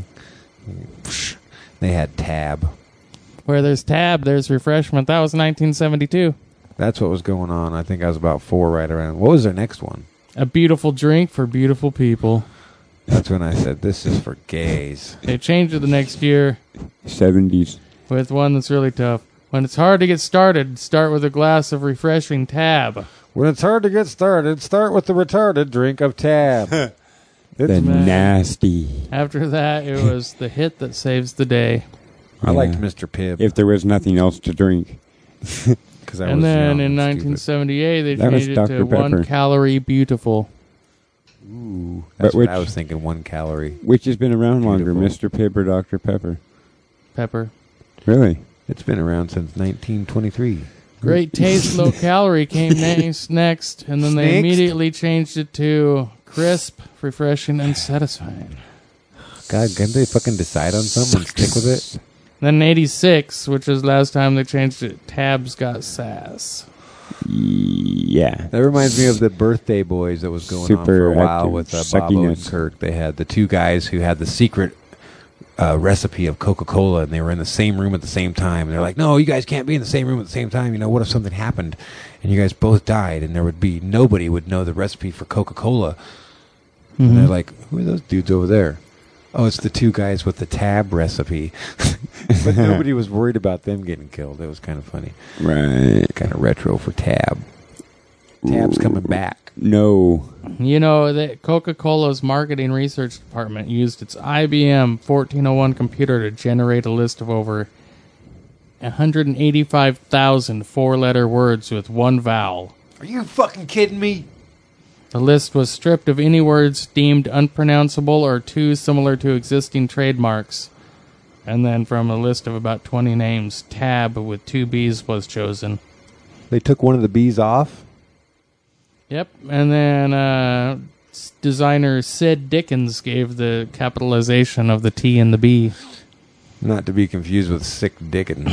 They had Tab. Where there's Tab, there's refreshment. That was nineteen seventy-two. That's what was going on. I think I was about four right around. What was their next one? A beautiful drink for beautiful people. That's when I said, this is for gays. They changed it the next year seventies. with one that's really tough. When it's hard to get started, start with a glass of refreshing Tab. When it's hard to get started, start with the retarded drink of Tab. The It's, nasty. After that, it was the hit that saves the day. I Yeah. liked Mister Pibb. If there was nothing else to drink. Cause I And was then young in and nineteen stupid. seventy-eight, they That was changed it Doctor to one Pepper. calorie beautiful. Ooh, But that's what which- I was thinking, one calorie. Which has been around longer, Beautiful. Mister Pibb or Doctor Pepper? Pepper. Really? It's been around since nineteen twenty-three. Great taste, low calorie came next, next, and then they Next. immediately changed it to crisp, refreshing, and satisfying. God, can't they fucking decide on something and stick with it? Then in eighty-six, which was last time they changed it, Tabs got sass. Yeah. That reminds me of the Birthday Boys that was going on Super for a while active with uh, Bobo and suckiness. Kirk. They had the two guys who had the secret uh, recipe of Coca-Cola, and they were in the same room at the same time. And they're like, no, you guys can't be in the same room at the same time. You know, what if something happened and you guys both died, and there would be, nobody would know the recipe for Coca-Cola. And they're like, who are those dudes over there? Oh, it's the two guys with the Tab recipe. But nobody was worried about them getting killed. It was kind of funny. Right. Kind of retro for Tab. Tab's coming back. No. You know, that Coca-Cola's marketing research department used its I B M fourteen oh one computer to generate a list of over one hundred eighty-five thousand four-letter words with one vowel. Are you fucking kidding me? The list was stripped of any words deemed unpronounceable or too similar to existing trademarks. And then from a list of about twenty names, Tab with two B's was chosen. They took one of the B's off? Yep, and then uh, s- designer Sid Dickens gave the capitalization of the T and the B. Not to be confused with Sick Dickens.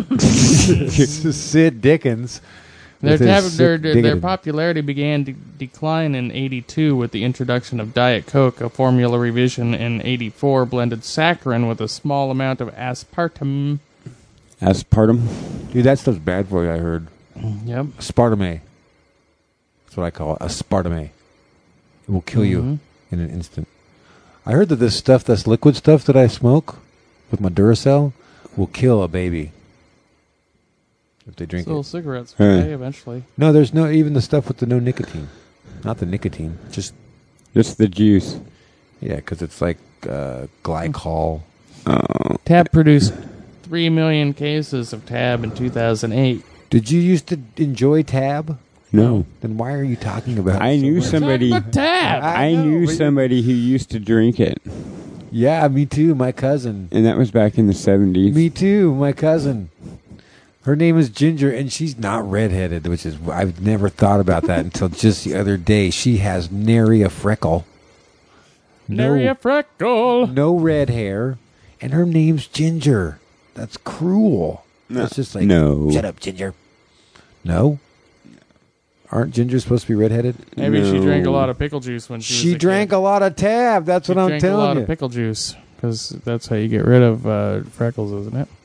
Sid Dickens. Their, with his tab- Sick their, their, their Dickens. popularity began to decline in eighty-two with the introduction of Diet Coke. A formula revision in eighty-four blended saccharin with a small amount of aspartame. Aspartame? Dude, that stuff's bad for you, I heard. Yep. Aspartame. That's what I call it. Aspartame. It will kill Mhm. you in an instant. I heard that this stuff, this liquid stuff that I smoke with my Duracell, will kill a baby if they drink Little it. cigarettes Huh. okay, eventually. No, there's no, even the stuff with the no nicotine. Not the nicotine. Just, Just the juice. yeah, because it's like uh, glycol. Oh. Tab produced three million cases of Tab in two thousand eight. Did you used to enjoy Tab? No. Then why are you talking about I it so knew much? somebody. Talk about Tab. I, I know, knew but- somebody who used to drink it, Yeah, me too. My cousin. and that was back in the seventies. Me too. My cousin. Her name is Ginger, and she's not redheaded, which is I've never thought about that until just the other day. She has nary a freckle. Nary a freckle. No red hair, and her name's Ginger. That's cruel. No. That's just like, No. shut up, Ginger. No? Aren't gingers supposed to be redheaded? Maybe she No. drank a lot of pickle juice when she was She a drank kid. a lot of Tab. That's She what I'm drank a lot telling of you. pickle juice because that's how you get rid of uh, freckles, isn't it?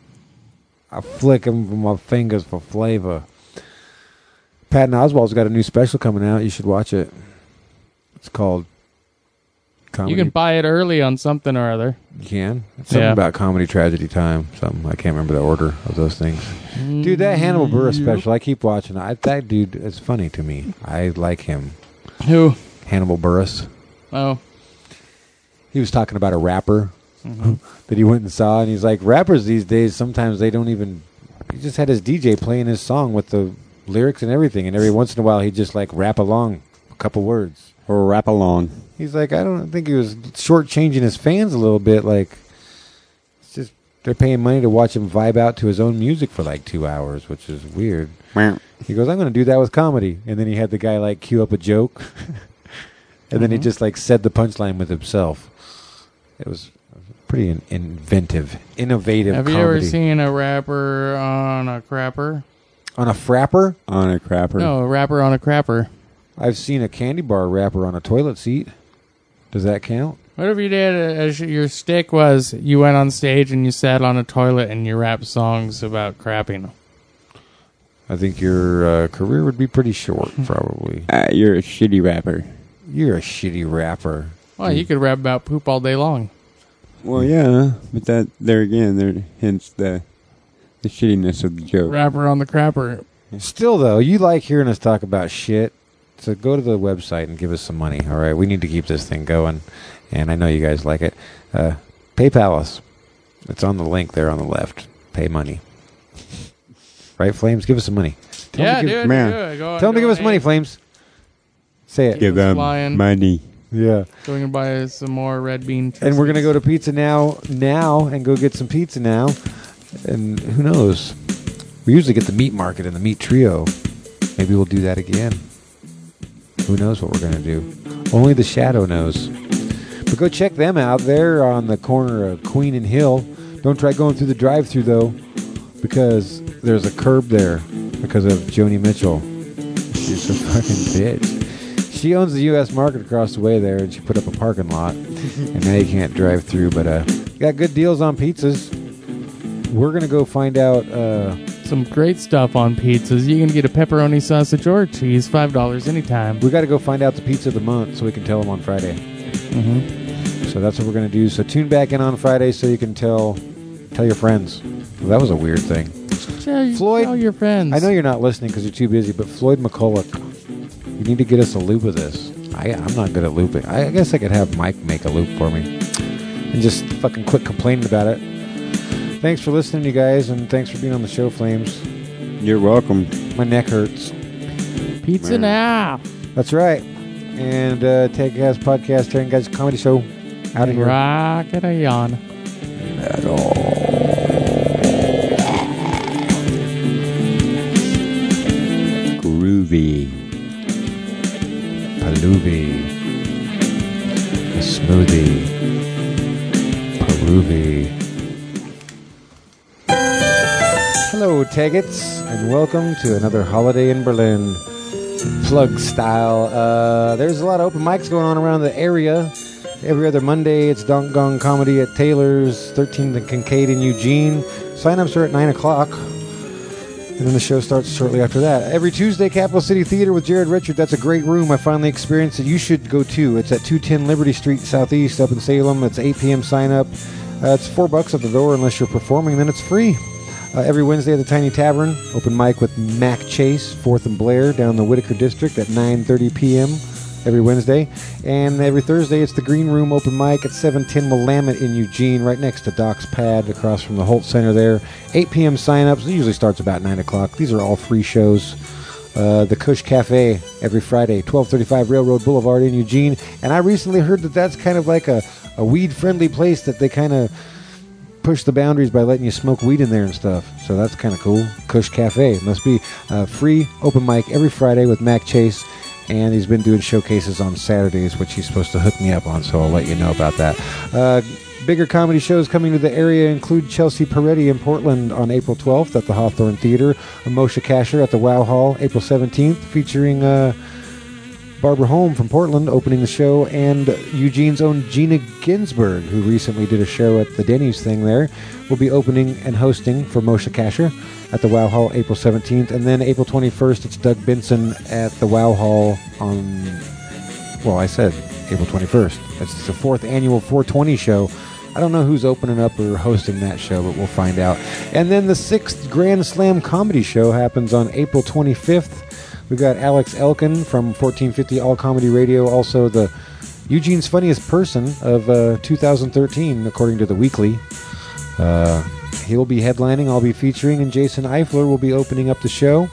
I flick them with my fingers for flavor. Patton Oswalt's got a new special coming out. You should watch it. It's called Comedy. You can buy it early on something or other. You can. It's something Yeah. about comedy, tragedy, time. Something. I can't remember the order of those things. Dude, that Hannibal Buress special, I keep watching. I, that dude is funny to me. I like him. Who? Hannibal Buress. Oh, He was talking about a rapper Mm-hmm. that he went and saw, and he's like, rappers these days, sometimes they don't even... He just had his D J playing his song with the lyrics and everything, and every once in a while he'd just like rap along a couple words. Or rap along. He's like, I don't think he was shortchanging his fans a little bit. Like, it's just they're paying money to watch him vibe out to his own music for like two hours, which is weird. He goes, I'm going to do that with comedy. And then he had the guy like cue up a joke. And then he just like said the punchline with himself. It was pretty in- inventive, innovative have comedy. you ever seen a rapper on a crapper? On a frapper? On a crapper. No, a rapper on a crapper. I've seen a candy bar wrapper on a toilet seat. Does that count? What if you did, uh, as your stick was, you went on stage and you sat on a toilet and you rapped songs about crapping? I think your uh, career would be pretty short, probably. Uh, you're a shitty rapper. You're a shitty rapper. Well, you could rap about poop all day long. Well, yeah, but that there again, there hence the the shittiness of the joke. Rapper on the crapper. Still, though, you like hearing us talk about shit, so go to the website and give us some money, all right? We need to keep this thing going, and I know you guys like it. Uh, PayPal us. It's on the link there on the left. Pay money. Right, Flames? Give us some money. Tell Yeah, them to give, dude. man. do it. Go, Tell them to go give us money, ahead. Flames. Say it. Give them Flying. money. Yeah. Going to buy some more red bean. And we're going to go to Pizza Now now and go get some pizza now. And who knows? We usually get the meat market and the meat trio. Maybe we'll do that again. Who knows what we're going to do? Only the shadow knows. But go check them out. They're on the corner of Queen and Hill. Don't try going through the drive-thru though, because there's a curb there because of Joni Mitchell. She's a fucking bitch. She owns the U S market across the way there, and she put up a parking lot, and now you can't drive through. But uh, got good deals on pizzas. We're gonna go find out. Uh, some great stuff on pizzas. You can get a pepperoni sausage or cheese, five dollars anytime. we got to go find out the pizza of the month so we can tell them on Friday. Mm-hmm. So that's what we're gonna do. So tune back in on Friday so you can tell tell your friends. Well, that was a weird thing. Tell, Floyd, tell your friends. I know you're not listening because you're too busy, but Floyd McCulloch, you need to get us a loop of this. I, I'm not good at looping. I, I guess I could have Mike make a loop for me and just fucking quit complaining about it. Thanks for listening, you guys, and thanks for being on the show, Flames. You're welcome. My neck hurts. Pizza Man. now. That's right. And uh, Take Gas Podcast, Tearing Guys Comedy Show, out of here. Rock it a yawn. Groovy. Paluvi. A smoothie. Peruvi. Hello, Taggets, and welcome to another holiday in Berlin. Plug style. Uh, there's a lot of open mics going on around the area. Every other Monday, it's Donk Gong Comedy at Taylor's, thirteenth and Kincaid in Eugene. Sign-ups are at nine o'clock. And then the show starts shortly after that. Every Tuesday, Capital City Theater with Jared Richard. That's a great room. I finally experienced it. You should go too. It's at two ten Liberty Street Southeast up in Salem. It's eight p.m. sign up. Uh, it's four bucks at the door unless you're performing. Then it's free. Uh, every Wednesday at the Tiny Tavern. Open mic with Mac Chase, fourth and Blair down in the Whitaker District at nine thirty p.m. every Wednesday. And every Thursday, it's the Green Room open mic at seven ten Willamette in Eugene, right next to Doc's Pad, across from the Holt Center there. eight p.m. sign-ups. It usually starts about nine o'clock. These are all free shows. Uh, the Kush Cafe every Friday, twelve thirty-five Railroad Boulevard in Eugene. And I recently heard that that's kind of like a, a weed-friendly place that they kind of push the boundaries by letting you smoke weed in there and stuff. So that's kind of cool. Kush Cafe. Must be a free open mic every Friday with Mac Chase. And he's been doing showcases on Saturdays, which he's supposed to hook me up on, so I'll let you know about that. Uh, bigger comedy shows coming to the area include Chelsea Peretti in Portland on April twelfth at the Hawthorne Theater, Moshe Kasher at the Wow Hall April seventeenth, featuring uh, Barbara Holm from Portland opening the show, and Eugene's own Gina Ginsburg, who recently did a show at the Denny's thing there, will be opening and hosting for Moshe Kasher at the Wow Hall April seventeenth. And then April twenty-first, it's Doug Benson at the Wow Hall on, well, I said April twenty-first. That's the fourth annual four twenty show. I don't know who's opening up or hosting that show, but we'll find out. And then the sixth Grand Slam Comedy Show happens on April twenty-fifth. We've got Alex Elkin from fourteen fifty All Comedy Radio, also the Eugene's Funniest Person of uh, two thousand thirteen, according to The Weekly. Uh, he'll be headlining, I'll be featuring, and Jason Eifler will be opening up the show.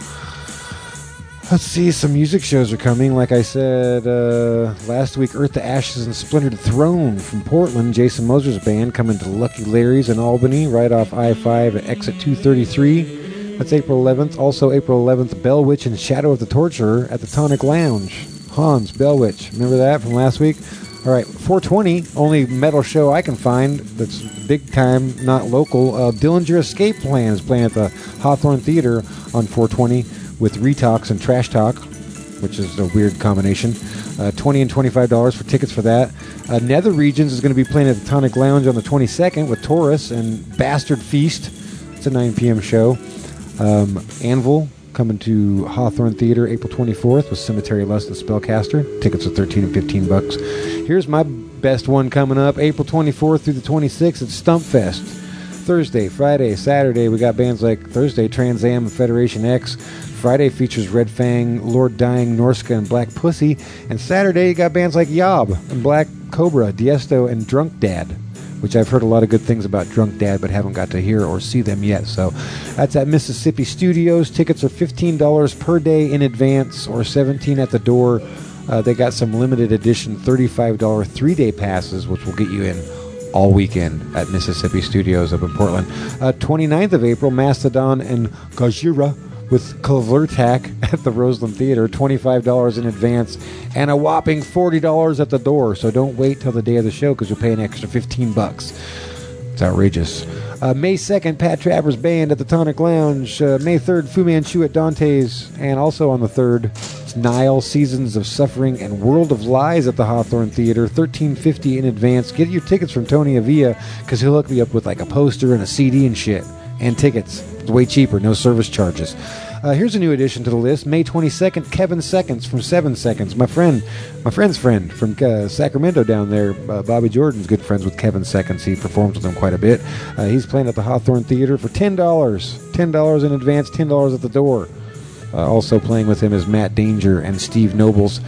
Let's see, some music shows are coming. Like I said uh, last week, Earth to Ashes and Splintered Throne from Portland. Jason Moser's band coming to Lucky Larry's in Albany, right off I five at exit two thirty-three. That's April eleventh. Also April eleventh, Bell Witch and Shadow of the Torturer at the Tonic Lounge. Hans, Bell Witch. Remember that from last week? All right, four twenty, only metal show I can find that's big time, not local. Uh, Dillinger Escape Plan is playing at the Hawthorne Theater on four twenty with Retox and Trash Talk, which is a weird combination. Uh, twenty and twenty-five dollars for tickets for that. Uh, Nether Regions is going to be playing at the Tonic Lounge on the twenty-second with Taurus and Bastard Feast. It's a nine p.m. show. Um, Anvil coming to Hawthorne Theater April twenty-fourth with Cemetery Lust and Spellcaster. Tickets are thirteen and fifteen bucks. Here's my best one coming up, April twenty-fourth through the twenty-sixth at Stumpfest. Thursday, Friday, Saturday, we got bands like Thursday, Trans Am and Federation X. Friday features Red Fang, Lord Dying, Norska, and Black Pussy. And Saturday, you got bands like Yob and Black Cobra, Diesto, and Drunk Dad, which I've heard a lot of good things about Drunk Dad, but haven't got to hear or see them yet. So that's at Mississippi Studios. Tickets are fifteen dollars per day in advance or seventeen dollars at the door. Uh, they got some limited edition thirty-five dollars three-day passes, which will get you in all weekend at Mississippi Studios up in Portland. Uh, twenty-ninth of April, Mastodon and Gajira with Kulvertak at the Roseland Theater, twenty-five dollars in advance and a whopping forty dollars at the door. So don't wait till the day of the show because you'll pay an extra fifteen bucks. It's outrageous. Uh, May second, Pat Travers Band at the Tonic Lounge. Uh, May third, Fu Manchu at Dante's. And also on the third, it's Nile, Seasons of Suffering and World of Lies at the Hawthorne Theater, thirteen fifty in advance. Get your tickets from Tony Avia because he'll hook me up with like a poster and a C D and shit. And tickets. It's way cheaper, no service charges. Uh, here's a new addition to the list. May twenty-second, Kevin Seconds from Seven Seconds. My friend, my friend's friend from uh, Sacramento down there, uh, Bobby Jordan's good friends with Kevin Seconds. He performs with him quite a bit. Uh, he's playing at the Hawthorne Theater for ten dollars. ten dollars in advance, ten dollars at the door. Uh, also playing with him is Matt Danger and Steve Nobles.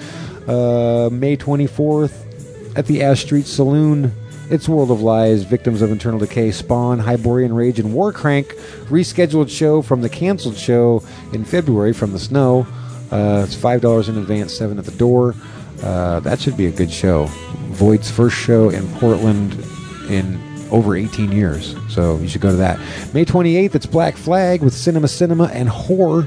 Uh, May twenty-fourth at the Ash Street Saloon. It's World of Lies, Victims of Internal Decay, Spawn, Hyborian Rage, and Warcrank. Rescheduled show from the canceled show in February from the snow. Uh, it's five dollars in advance, seven dollars at the door. Uh, that should be a good show. Void's first show in Portland in over eighteen years. So you should go to that. May twenty-eighth, it's Black Flag with Cinema Cinema and Horror,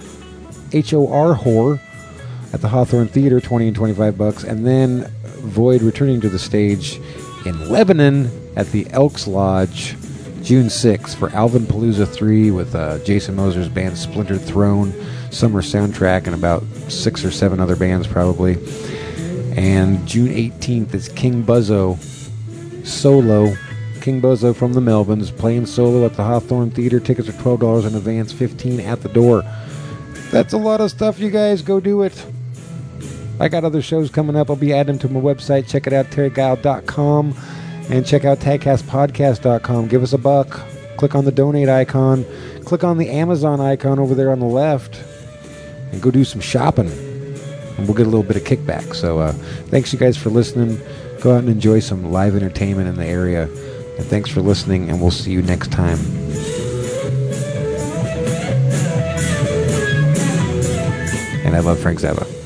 H O R Horror, at the Hawthorne Theater, twenty and twenty-five bucks. And then Void returning to the stage in Lebanon at the Elks Lodge, June sixth for Alvin Palooza three with uh, Jason Moser's band Splintered Throne, Summer Soundtrack, and about six or seven other bands probably. And June eighteenth is King Buzzo solo. King Buzzo from the Melvins playing solo at the Hawthorne Theater. Tickets are twelve dollars in advance, fifteen dollars at the door. That's a lot of stuff, you guys. Go do it. I got other shows coming up. I'll be adding them to my website. Check it out, terry guile dot com. And check out tagcast podcast dot com. Give us a buck. Click on the donate icon. Click on the Amazon icon over there on the left. And go do some shopping. and we'll get a little bit of kickback. So uh, thanks you guys for listening. Go out and enjoy some live entertainment in the area. And thanks for listening, and we'll see you next time. And I love Frank Zappa.